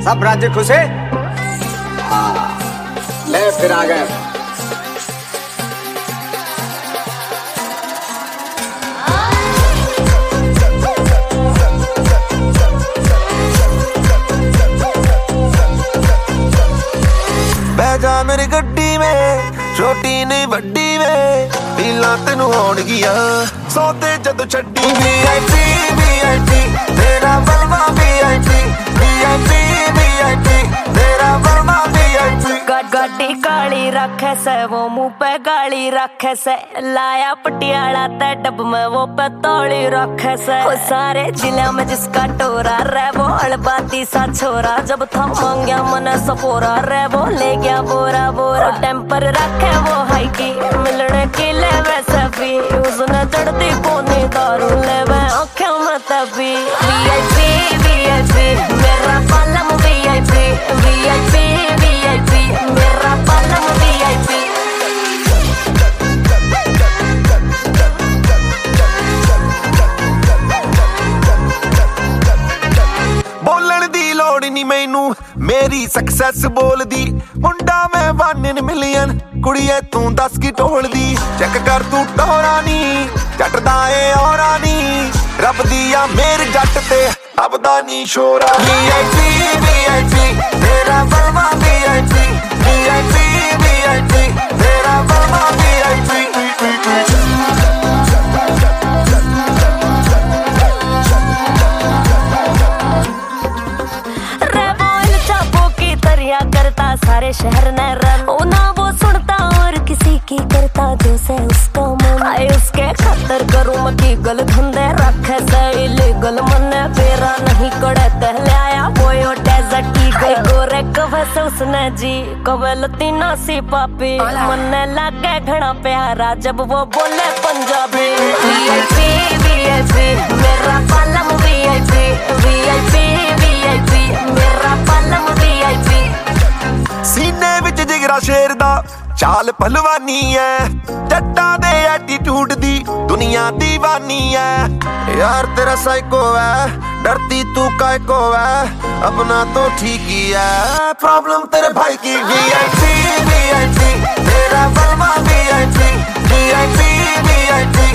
सब राज्य खुश है। हाँ ले फिर आ गए। बैजा मेरी गड्डी में, छोटी नहीं बड्डी में, पीला तेनू होण गिया सोते जदों छड्डी। VIP VIP तेरा बलवा VIP VIP VIP तेरा बलवा VIP। गड्डी काली रखे से वो मुंह पे गाली रखे से, लाया पटियाला ते डब में वो पतौली रखे से। सारे जिले में जिसका टोरा रे वो अलबाती सा छोरा, जब था मांगया मन सपोरा रे वो ले गया बोरा बोरा। टेम्पर रखे वो हाई की मिलने की ले वैसे भी, उसने चढ़ती कोनी दारू ले वे आँखों में तभी। VIP VIP मेरा पालम VIP VIP VIP मेरा पालम VIP। बोलन दी लोड़ नहीं मैनू, मेरी सक्सेस बोल दी। मुंडा मैं 1 मिलियन, कुड़िए तू 10 की टोल दी। चेक कर तू टोरा नी, जटदा ए औरा नी, रब दिया मेरे जट ते अब दा नी शोरा। VIP VIP तेरा बलवा VIP VIP VIP तेरा बलवा VIP। करता सारे शहर ने रन, ना वो सुनता और किसी की करता जो से उसका मन। आए उसके खातर करूँ मकी गल धंधे रखे से, इलीगल मन बेरा नहीं कड़े तहले आया वो डेजर्ट की गई गोरे कब से उसने जी कब लतीना सी पापी। मन लगे घना प्यारा जब वो बोले पंजाबी। VIP VIP मेरा पालम VIP VIP VIP मेरा पालम VIP। सीने विच जिगरा शेर दा चाल पहलवानी है, जट्टा दे एटीट्यूड दी दुनिया दीवानी है। यार तेरा साइको है, डरती तू काय को है, अपना तो ठीक ही है, प्रॉब्लम तेरे भाई की। VIP VIP तेरा बलवा VIP VIP VIP